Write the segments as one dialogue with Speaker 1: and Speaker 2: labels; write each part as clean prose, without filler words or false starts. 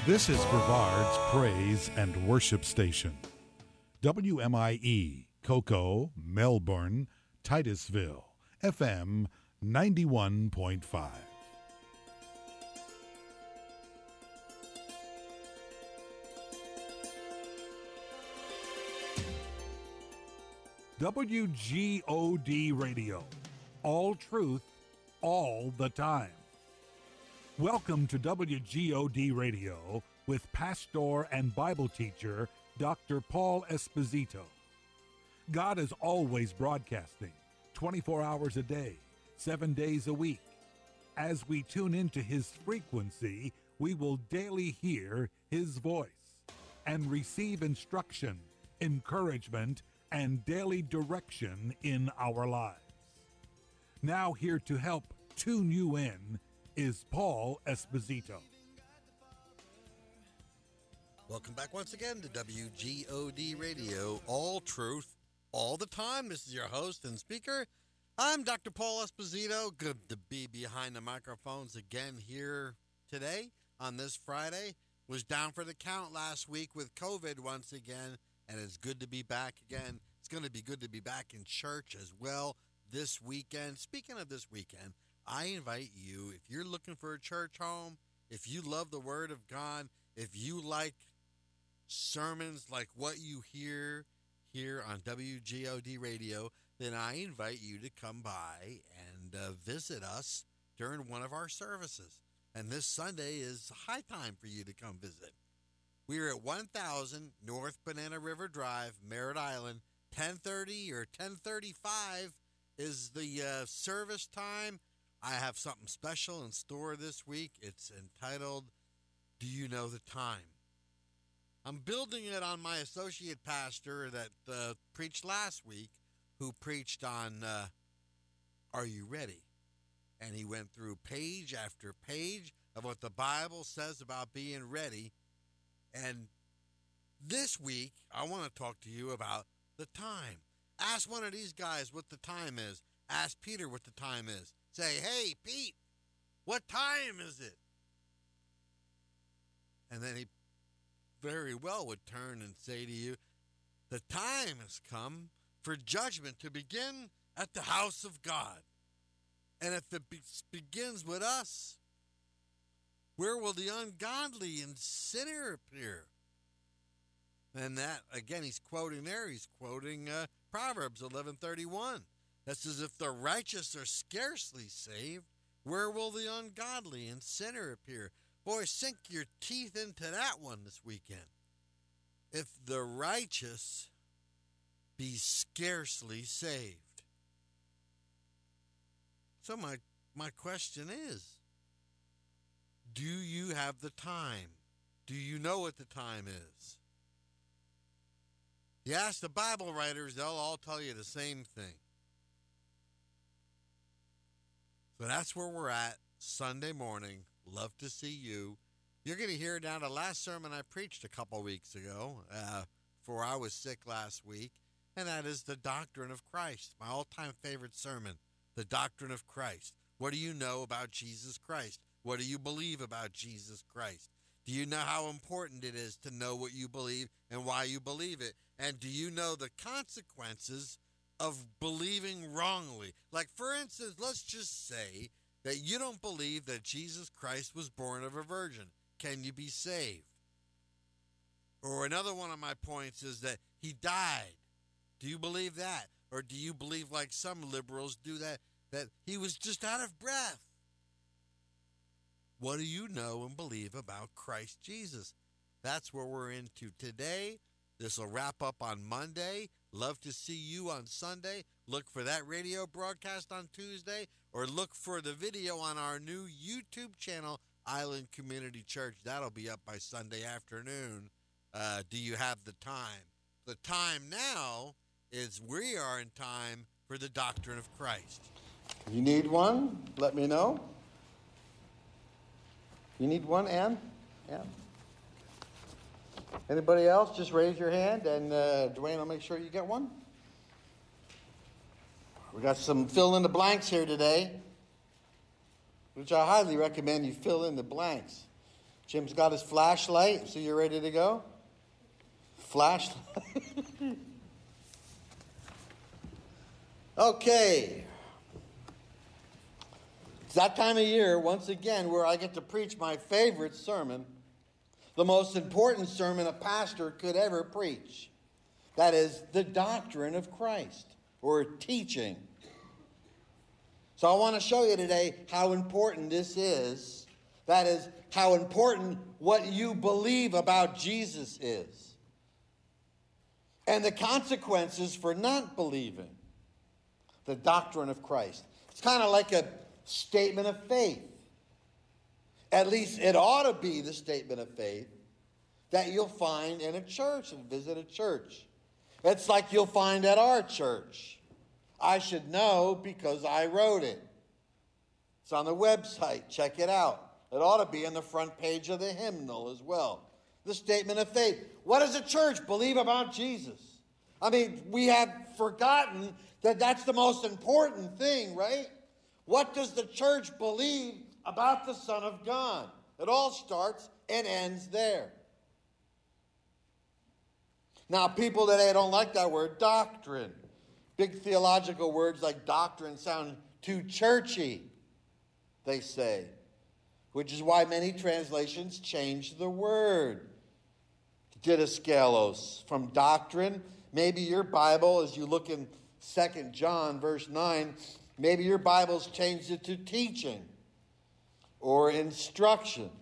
Speaker 1: This is Brevard's Praise and Worship Station. WMIE, Cocoa, Melbourne, Titusville, FM 91.5. WGOD Radio. All truth, all the time. Welcome to WGOD Radio with pastor and Bible teacher Dr. Paul Esposito. God is always broadcasting 24 hours a day, 7 days a week. As we tune into his frequency, we will daily hear his voice and receive instruction, encouragement, and daily direction in our lives. Now here to help tune you in is Paul Esposito.
Speaker 2: Welcome back once again to WGOD Radio, all truth, all the time. This is your host and speaker. I'm Dr. Paul Esposito. Good to be behind the microphones again here today on this Friday. Was down for the count last week with COVID once again, and it's good to be back again. It's going to be good to be back in church as well this weekend. Speaking of this weekend, I invite you, if you're looking for a church home, if you love the Word of God, if you like sermons like what you hear here on WGOD Radio, then I invite you to come by and visit us during one of our services. And this Sunday is high time for you to come visit. We're at 1000 North Banana River Drive, Merritt Island. 10:30 or 10:35 is the service time. I have something special in store this week. It's entitled, Do You Know the Time? I'm building it on my associate pastor that preached last week, who preached on Are You Ready? And he went through page after page of what the Bible says about being ready. And this week, I want to talk to you about the time. Ask one of these guys what the time is. Ask Peter what the time is. Say, hey, Pete, what time is it? And then he very well would turn and say to you, the time has come for judgment to begin at the house of God. And if it begins with us, where will the ungodly and sinner appear? And that, again, he's quoting Proverbs 11:31. That says, if the righteous are scarcely saved, where will the ungodly and sinner appear? Boy, sink your teeth into that one this weekend. If the righteous be scarcely saved. So my question is, do you have the time? Do you know what the time is? You ask the Bible writers, they'll all tell you the same thing. So that's where we're at Sunday morning. Love to see you. You're going to hear now the last sermon I preached a couple weeks ago, before I was sick last week, and that is the Doctrine of Christ, my all-time favorite sermon, the Doctrine of Christ. What do you know about Jesus Christ? What do you believe about Jesus Christ? Do you know how important it is to know what you believe and why you believe it? And do you know the consequences of believing wrongly? Like, for instance, let's just say that you don't believe that Jesus Christ was born of a virgin. Can you be saved? Or another one of my points is that he died. Do you believe that? Or do you believe, like some liberals do, that he was just out of breath? What do you know and believe about Christ Jesus? That's where we're into today. This will wrap up on Monday. Love to see you on Sunday. Look for that radio broadcast on Tuesday, or look for the video on our new YouTube channel, Island Community Church. That'll be up by Sunday afternoon. Do you have the time? The time now is we are in time for the Doctrine of Christ.
Speaker 3: You need one? Let me know. You need one, Ann? Yeah. Anybody else? Just raise your hand, and Dwayne will make sure you get one. We got some fill in the blanks here today, which I highly recommend you fill in the blanks. Jim's got his flashlight, so you're ready to go? Flashlight. Okay. It's that time of year, once again, where I get to preach my favorite sermon, the most important sermon a pastor could ever preach. That is the doctrine of Christ, or teaching. So I want to show you today how important this is. That is, how important what you believe about Jesus is. And the consequences for not believing the doctrine of Christ. It's kind of like a statement of faith. At least it ought to be the statement of faith that you'll find in a church and visit a church. It's like you'll find at our church. I should know because I wrote it. It's on the website. Check it out. It ought to be on the front page of the hymnal as well. The statement of faith. What does a church believe about Jesus? I mean, we have forgotten that that's the most important thing, right? What does the church believe about the Son of God? It all starts and ends there. Now, people today don't like that word, doctrine. Big theological words like doctrine sound too churchy, they say, which is why many translations change the word. Didaskalos, from doctrine. Maybe your Bible, as you look in 2 John verse 9, maybe your Bible's changed it to teaching or instruction.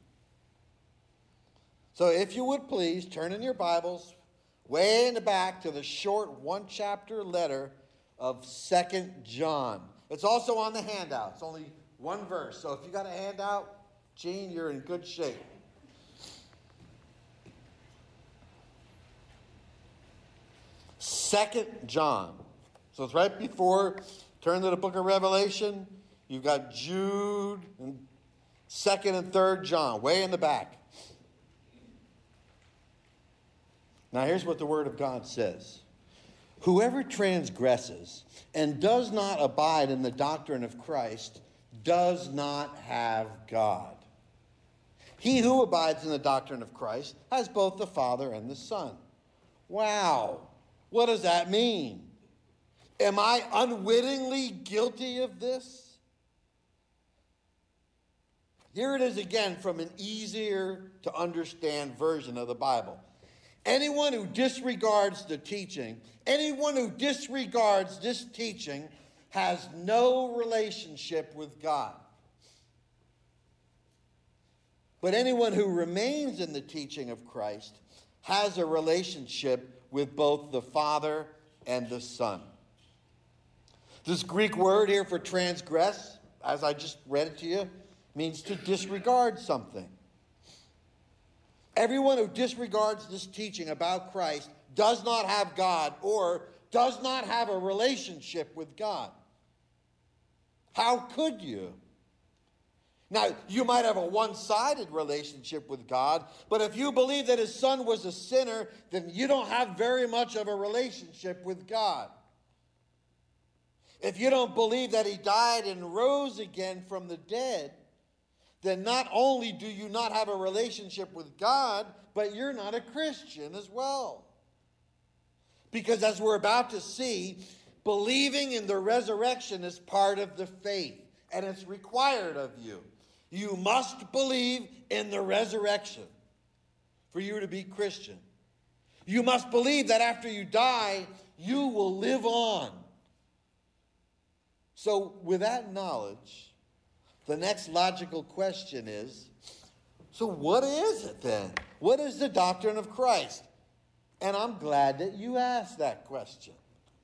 Speaker 3: So if you would please, turn in your Bibles way in the back to the short one-chapter letter of 2 John. It's also on the handout. It's only one verse. So if you got a handout, Gene, you're in good shape. 2 John. So it's right before, turn to the book of Revelation. You've got Jude, and 2nd and 3rd John, way in the back. Now here's what the Word of God says. Whoever transgresses and does not abide in the doctrine of Christ does not have God. He who abides in the doctrine of Christ has both the Father and the Son. Wow. What does that mean? Am I unwittingly guilty of this? Here it is again from an easier to understand version of the Bible. Anyone who disregards the teaching, anyone who disregards this teaching has no relationship with God. But anyone who remains in the teaching of Christ has a relationship with both the Father and the Son. This Greek word here for transgress, as I just read it to you, means to disregard something. Everyone who disregards this teaching about Christ does not have God or does not have a relationship with God. How could you? Now, you might have a one-sided relationship with God, but if you believe that his son was a sinner, then you don't have very much of a relationship with God. If you don't believe that he died and rose again from the dead, then not only do you not have a relationship with God, but you're not a Christian as well. Because as we're about to see, believing in the resurrection is part of the faith, and it's required of you. You must believe in the resurrection for you to be Christian. You must believe that after you die, you will live on. So with that knowledge, the next logical question is, so what is it then? What is the doctrine of Christ? And I'm glad that you asked that question.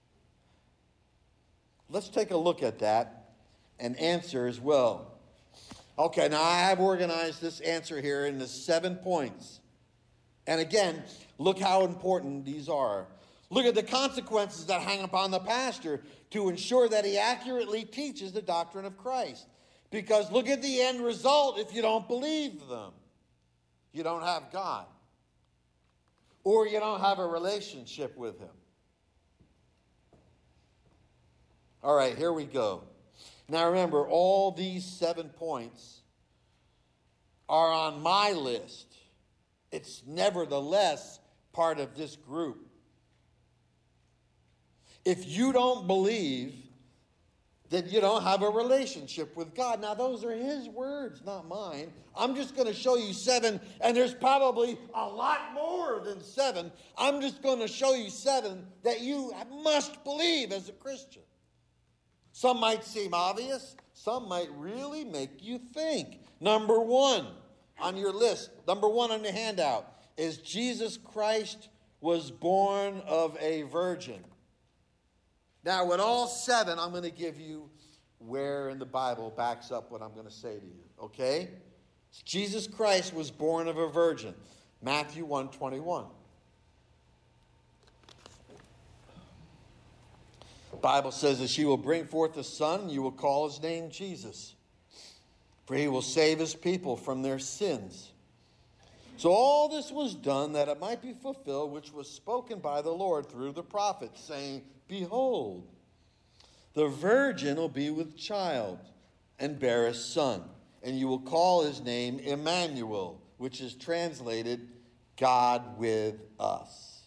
Speaker 3: Let's take a look at that and answer as well. Okay, now I have organized this answer here into 7 points. And again, look how important these are. Look at the consequences that hang upon the pastor to ensure that he accurately teaches the doctrine of Christ. Because look at the end result if you don't believe them. You don't have God. Or you don't have a relationship with him. All right, here we go. Now remember, all these 7 points are on my list. It's nevertheless part of this group. If you don't believe, then you don't have a relationship with God. Now, those are his words, not mine. I'm just going to show you 7, and there's probably a lot more than 7. I'm just going to show you 7 that you must believe as a Christian. Some might seem obvious. Some might really make you think. Number 1 on your list, number 1 on your handout, is Jesus Christ was born of a virgin. Now, with all 7, I'm going to give you where in the Bible backs up what I'm going to say to you, okay? Jesus Christ was born of a virgin. Matthew 1:21. The Bible says that she will bring forth a son, and you will call his name Jesus, for he will save his people from their sins. So all this was done that it might be fulfilled, which was spoken by the Lord through the prophet, saying, Behold, the virgin will be with child and bear a son, and you will call his name Emmanuel, which is translated God with us.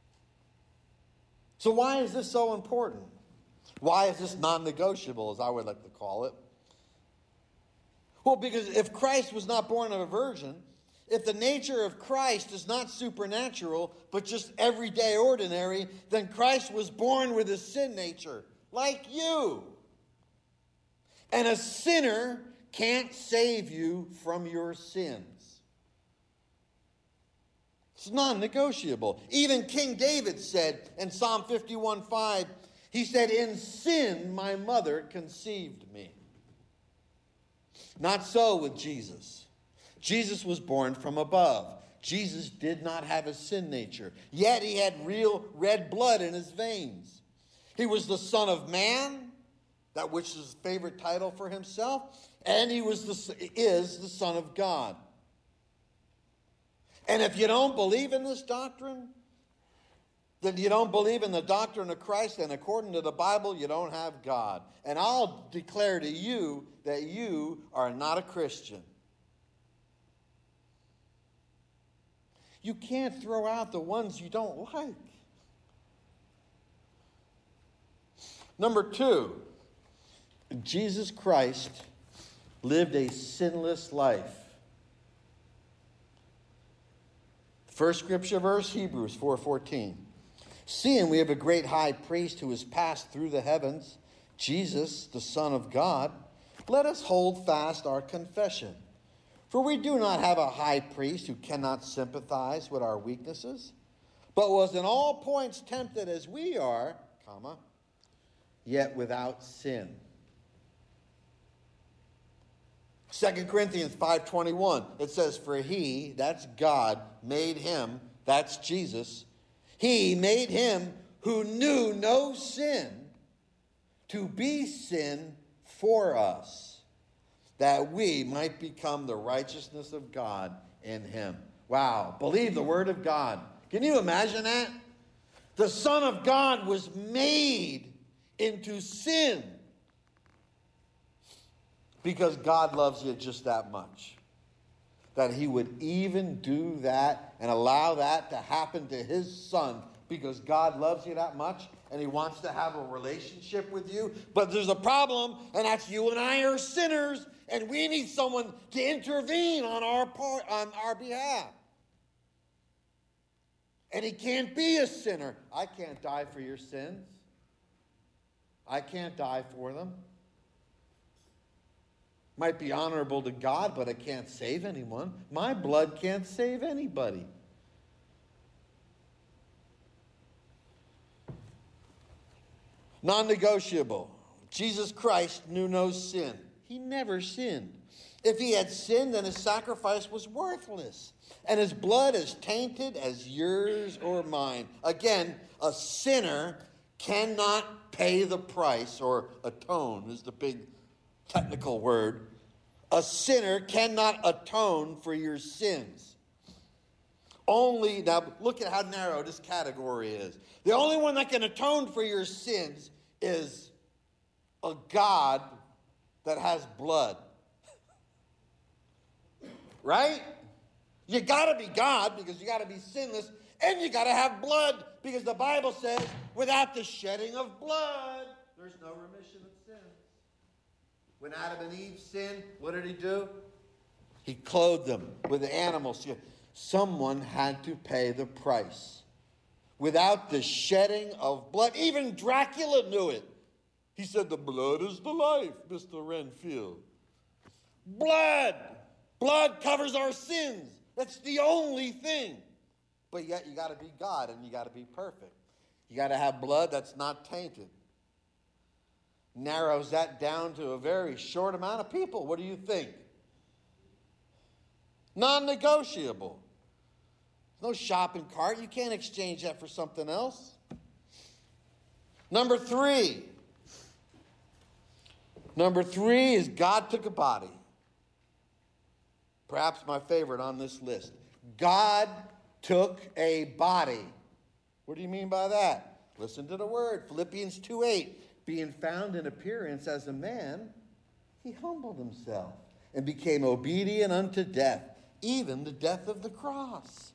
Speaker 3: So why is this so important? Why is this non-negotiable, as I would like to call it? Well, because if Christ was not born of a virgin, if the nature of Christ is not supernatural, but just everyday ordinary, then Christ was born with a sin nature, like you. And a sinner can't save you from your sins. It's non-negotiable. Even King David said in Psalm 51:5, he said, in sin my mother conceived me. Not so with Jesus. Jesus was born from above. Jesus did not have a sin nature, yet he had real red blood in his veins. He was the Son of Man, that which is his favorite title for himself, and he is the Son of God. And if you don't believe in this doctrine, then you don't believe in the doctrine of Christ, and according to the Bible, you don't have God. And I'll declare to you that you are not a Christian. You can't throw out the ones you don't like. Number 2, Jesus Christ lived a sinless life. First scripture verse, Hebrews 4:14. Seeing we have a great high priest who has passed through the heavens, Jesus, the Son of God, let us hold fast our confession. For we do not have a high priest who cannot sympathize with our weaknesses, but was in all points tempted as we are, yet without sin. 2 Corinthians 5:21, it says, for he, that's God, made him, that's Jesus, he made him who knew no sin to be sin for us, that we might become the righteousness of God in him. Wow, believe the word of God. Can you imagine that? The Son of God was made into sin because God loves you just that much, that he would even do that and allow that to happen to his Son, because God loves you that much and he wants to have a relationship with you. But there's a problem, and that's you and I are sinners, and we need someone to intervene on our behalf. And he can't be a sinner. I can't die for your sins. I can't die for them. Might be honorable to God, but it can't save anyone. My blood can't save anybody. Non-negotiable. Jesus Christ knew no sin. He never sinned. If he had sinned, then his sacrifice was worthless, and his blood as tainted as yours or mine. Again, a sinner cannot pay the price, or atone is the big technical word. A sinner cannot atone for your sins. Only, now look at how narrow this category is. The only one that can atone for your sins is a God that has blood. right? You got to be God because you got to be sinless, and you got to have blood because the Bible says without the shedding of blood, there's no remission of sins. When Adam and Eve sinned, what did he do? He clothed them with animal skin. Someone had to pay the price. Without the shedding of blood, even Dracula knew it. He said, the blood is the life, Mr. Renfield. Blood. Blood covers our sins. That's the only thing. But yet you got to be God and you got to be perfect. You got to have blood that's not tainted. Narrows that down to a very short amount of people. What do you think? Non-negotiable. No shopping cart. You can't exchange that for something else. Number three. Number three is God took a body. Perhaps my favorite on this list. God took a body. What do you mean by that? Listen to the word. Philippians 2:8. Being found in appearance as a man, he humbled himself and became obedient unto death, even the death of the cross.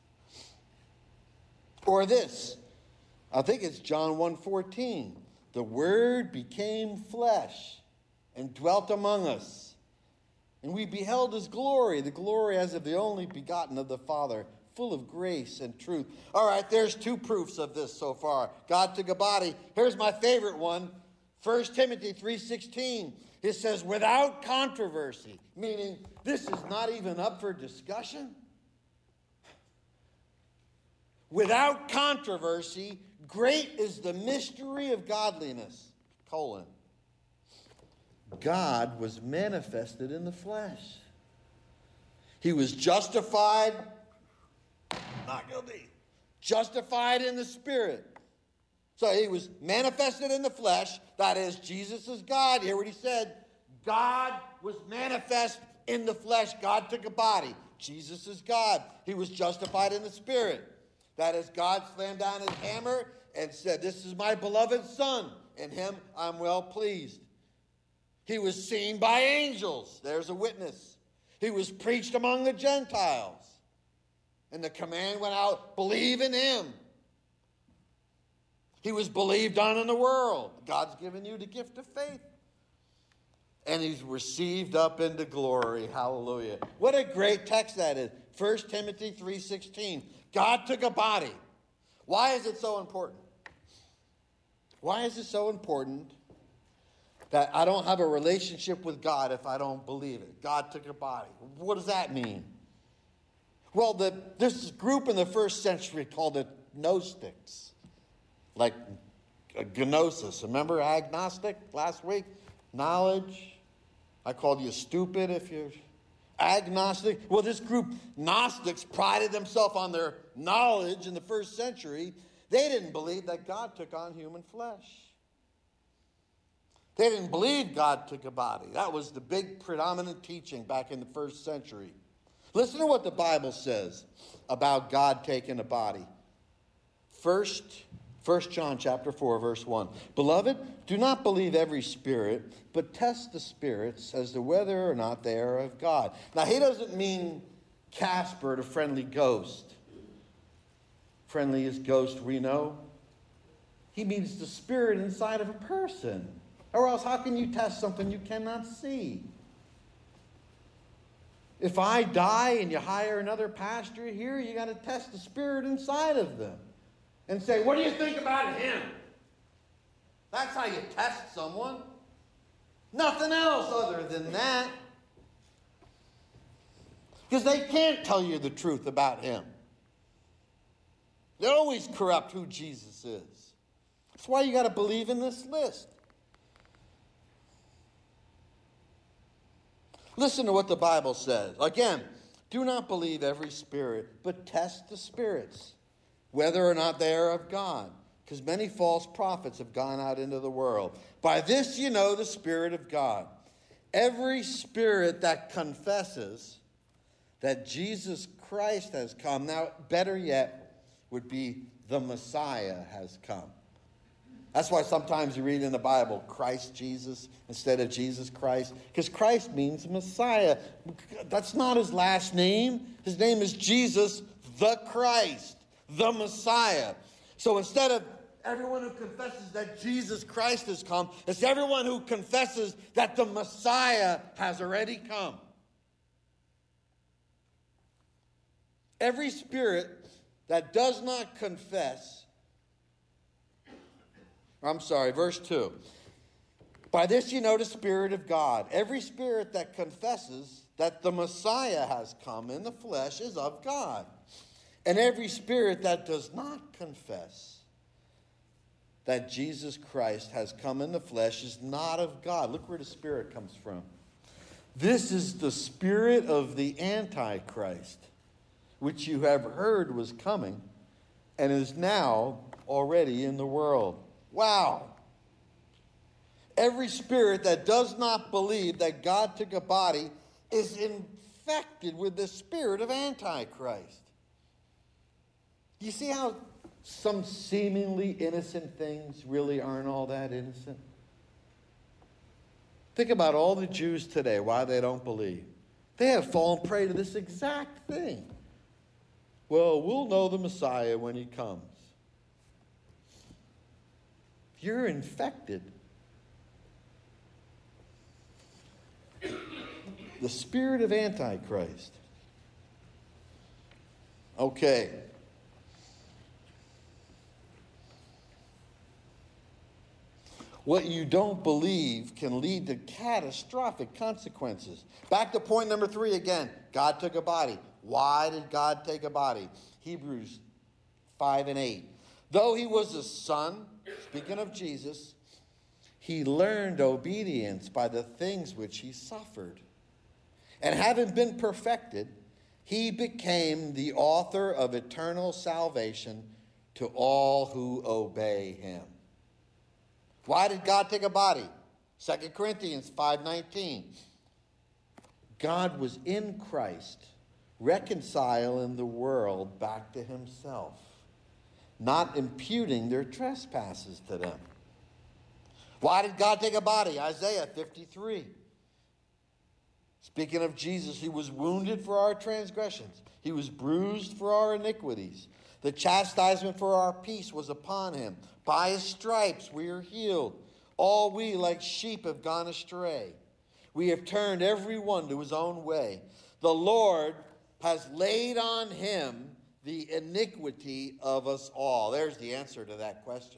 Speaker 3: Or this, I think it's John 1:14. The Word became flesh and dwelt among us. And we beheld his glory, the glory as of the only begotten of the Father, full of grace and truth. All right, there's two proofs of this so far. God took a body. Here's my favorite one. 1 Timothy 3:16. It says, without controversy, meaning this is not even up for discussion. Without controversy, great is the mystery of godliness. God was manifested in the flesh. He was justified, not guilty, justified in the Spirit. So he was manifested in the flesh. That is, Jesus is God. Hear what he said. God was manifest in the flesh. God took a body. Jesus is God. He was justified in the Spirit. That is, God slammed down his hammer and said, this is my beloved Son. In him I'm well pleased. He was seen by angels. There's a witness. He was preached among the Gentiles. And the command went out, believe in him. He was believed on in the world. God's given you the gift of faith. And he's received up into glory. Hallelujah. What a great text that is. 1 Timothy 3:16. God took a body. Why is it so important? Why is it so important that I don't have a relationship with God if I don't believe it? God took a body. What does that mean? Well, this group in the first century called it Gnostics. Like gnosis. Remember agnostic last week? Knowledge. I called you stupid if you're agnostic. Well, this group, Gnostics, prided themselves on their knowledge in the first century. They didn't believe that God took on human flesh. They didn't believe God took a body. That was the big predominant teaching back in the first century. Listen to what the Bible says about God taking a body. First John chapter 4, verse 1. Beloved, do not believe every spirit, but test the spirits as to whether or not they are of God. Now, he doesn't mean Casper, the friendly ghost. Friendliest ghost we know. He means the spirit inside of a person. Or else how can you test something you cannot see? If I die and you hire another pastor here, you got to test the spirit inside of them. And say, what do you think about him? That's how you test someone. Nothing else other than that. Because they can't tell you the truth about him. They always corrupt who Jesus is. That's why you got to believe in this list. Listen to what the Bible says. Again, do not believe every spirit, but test the spirits, whether or not they are of God, because many false prophets have gone out into the world. By this you know the Spirit of God. Every spirit that confesses that Jesus Christ has come, now better yet would be the Messiah has come. That's why sometimes you read in the Bible, Christ Jesus instead of Jesus Christ. Because Christ means Messiah. That's not his last name. His name is Jesus the Christ, the Messiah. So instead of everyone who confesses that Jesus Christ has come, it's everyone who confesses that the Messiah has already come. Every spirit that does not confess, verse 2. By this you know the Spirit of God. Every spirit that confesses that the Messiah has come in the flesh is of God. And every spirit that does not confess that Jesus Christ has come in the flesh is not of God. Look where the Spirit comes from. This is the spirit of the Antichrist, which you have heard was coming and is now already in the world. Wow. Every spirit that does not believe that God took a body is infected with the spirit of Antichrist. You see how some seemingly innocent things really aren't all that innocent? Think about all the Jews today, why they don't believe. They have fallen prey to this exact thing. Well, we'll know the Messiah when he comes. You're infected. The spirit of Antichrist. Okay. What you don't believe can lead to catastrophic consequences. Back to point number 3 again. God took a body. Why did God take a body? Hebrews 5 and 8. Though he was a son, speaking of Jesus, he learned obedience by the things which he suffered. And having been perfected, he became the author of eternal salvation to all who obey him. Why did God take a body? 2 Corinthians 5:19. God was in Christ, reconciling the world back to himself, not imputing their trespasses to them. Why did God take a body? Isaiah 53. Speaking of Jesus, he was wounded for our transgressions. He was bruised for our iniquities. The chastisement for our peace was upon him. By his stripes we are healed. All we like sheep have gone astray. We have turned every one to his own way. The Lord has laid on him the iniquity of us all. There's the answer to that question.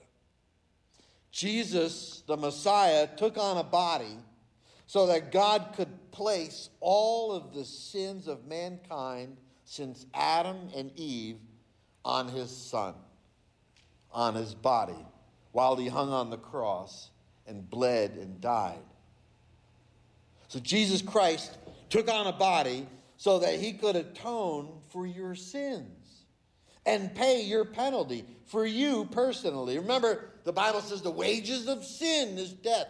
Speaker 3: Jesus, the Messiah, took on a body so that God could place all of the sins of mankind since Adam and Eve on his son, on his body, while he hung on the cross and bled and died. So Jesus Christ took on a body so that he could atone for your sins and pay your penalty for you personally. Remember, the Bible says the wages of sin is death.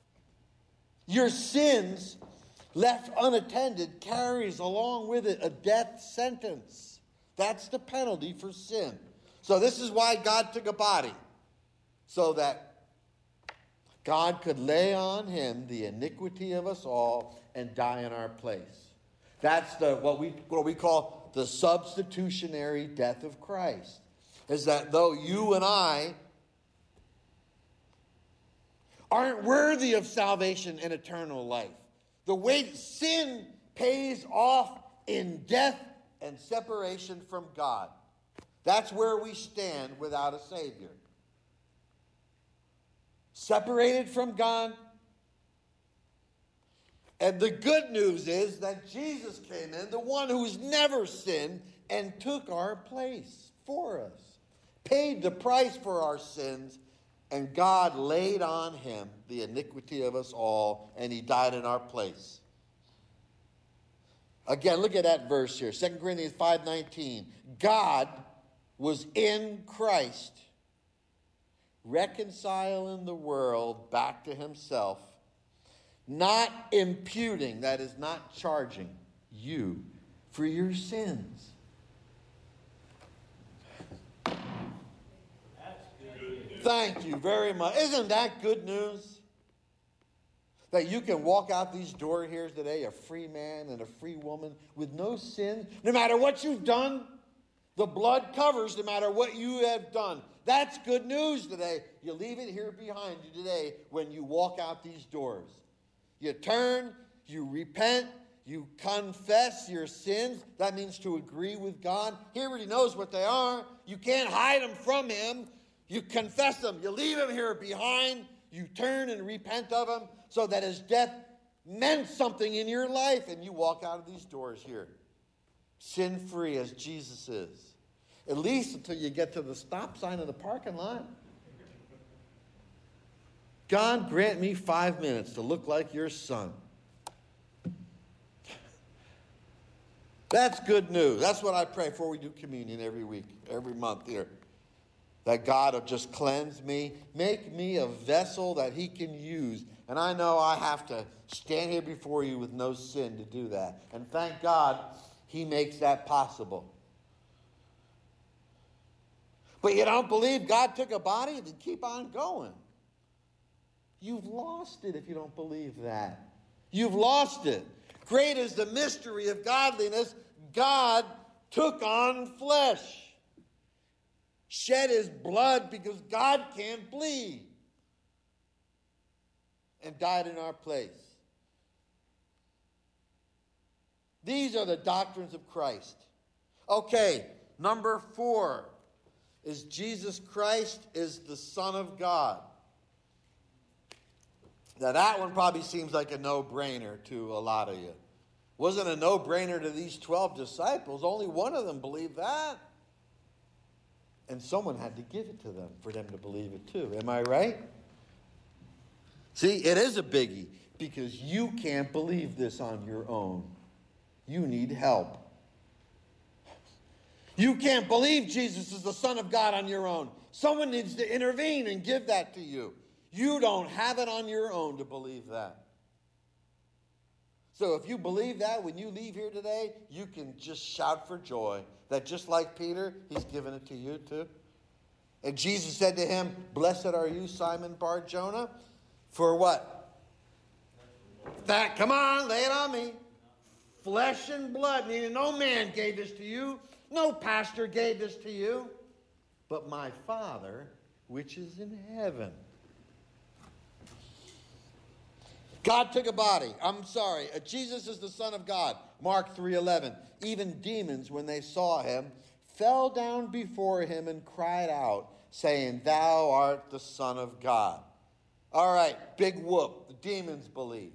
Speaker 3: Your sins left unattended carries along with it a death sentence. That's the penalty for sin. So this is why God took a body, so that God could lay on him the iniquity of us all and die in our place. That's what we call the substitutionary death of Christ. Is that though you and I aren't worthy of salvation and eternal life, the way sin pays off in death and separation from God. That's where we stand without a Savior. Separated from God. And the good news is that Jesus came in, the one who's never sinned, and took our place for us. Paid the price for our sins, and God laid on him the iniquity of us all, and he died in our place. Again, look at that verse here, 2 Corinthians 5:19. God was in Christ, reconciling the world back to himself, not imputing, that is, not charging you for your sins. Thank you very much. Isn't that good news? That you can walk out these doors here today a free man and a free woman with no sin. No matter what you've done, the blood covers no matter what you have done. That's good news today. You leave it here behind you today when you walk out these doors. You turn, you repent, you confess your sins. That means to agree with God. He already knows what they are. You can't hide them from Him. You confess them. You leave them here behind. You turn and repent of them so that His death meant something in your life. And you walk out of these doors here, sin-free as Jesus is. At least until you get to the stop sign of the parking lot. God, grant me 5 minutes to look like your Son. That's good news. That's what I pray before we do communion every week, every month here. That God will just cleanse me, make me a vessel that He can use. And I know I have to stand here before you with no sin to do that. And thank God He makes that possible. But you don't believe God took a body and keep on going. You've lost it if you don't believe that. You've lost it. Great is the mystery of godliness. God took on flesh. Shed His blood because God can't bleed. And died in our place. These are the doctrines of Christ. Okay, number 4 is Jesus Christ is the Son of God. Now that one probably seems like a no-brainer to a lot of you. Wasn't a no-brainer to these 12 disciples. Only one of them believed that. And someone had to give it to them for them to believe it too. Am I right? See, it is a biggie because you can't believe this on your own. You need help. You can't believe Jesus is the Son of God on your own. Someone needs to intervene and give that to you. You don't have it on your own to believe that. So if you believe that when you leave here today, you can just shout for joy that just like Peter, He's given it to you too. And Jesus said to him, "Blessed are you, Simon Bar-Jonah, for what? That, come on, lay it on me. Flesh and blood, meaning no man gave this to you. No pastor gave this to you, but my Father, which is in heaven." God took a body. Jesus is the Son of God. Mark 3:11. Even demons, when they saw Him, fell down before Him and cried out, saying, "Thou art the Son of God." All right, big whoop. The demons believe.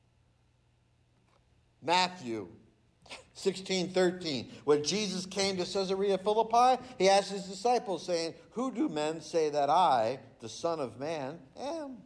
Speaker 3: Matthew 16:13. When Jesus came to Caesarea Philippi, He asked His disciples, saying, "Who do men say that I, the Son of Man, am?"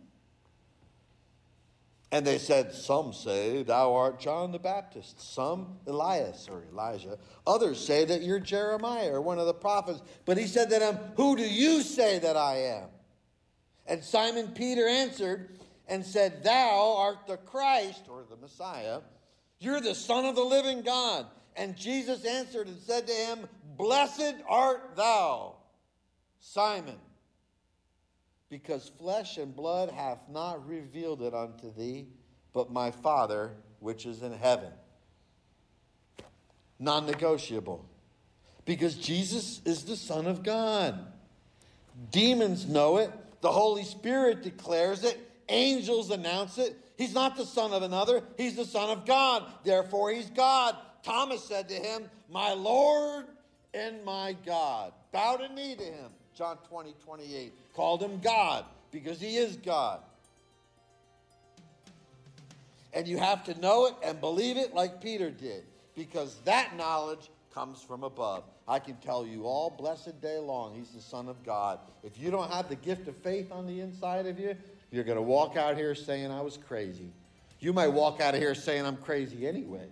Speaker 3: And they said, "Some say thou art John the Baptist, some Elias or Elijah. Others say that you're Jeremiah or one of the prophets." But He said to them, "Who do you say that I am?" And Simon Peter answered and said, "Thou art the Christ," or the Messiah. "You're the Son of the living God." And Jesus answered and said to him, "Blessed art thou, Simon, because flesh and blood hath not revealed it unto thee, but my Father which is in heaven." Non-negotiable. Because Jesus is the Son of God. Demons know it. The Holy Spirit declares it. Angels announce it. He's not the son of another. He's the Son of God. Therefore, He's God. Thomas said to Him, "My Lord and my God." Bowed a knee to Him. John 20:28. Called Him God because He is God. And you have to know it and believe it like Peter did, because that knowledge comes from above. I can tell you all blessed day long, He's the Son of God. If you don't have the gift of faith on the inside of you, you're going to walk out here saying, "I was crazy." You might walk out of here saying, "I'm crazy anyway."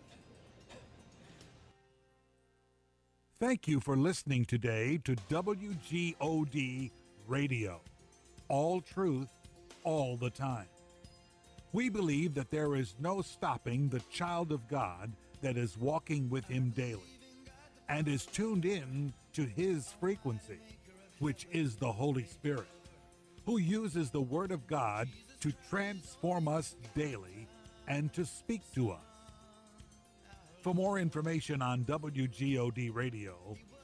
Speaker 1: Thank you for listening today to WGOD Radio. All truth, all the time. We believe that there is no stopping the child of God that is walking with Him daily and is tuned in to His frequency. which is the Holy Spirit, who uses the Word of God to transform us daily and to speak to us. For more information on WGOD Radio,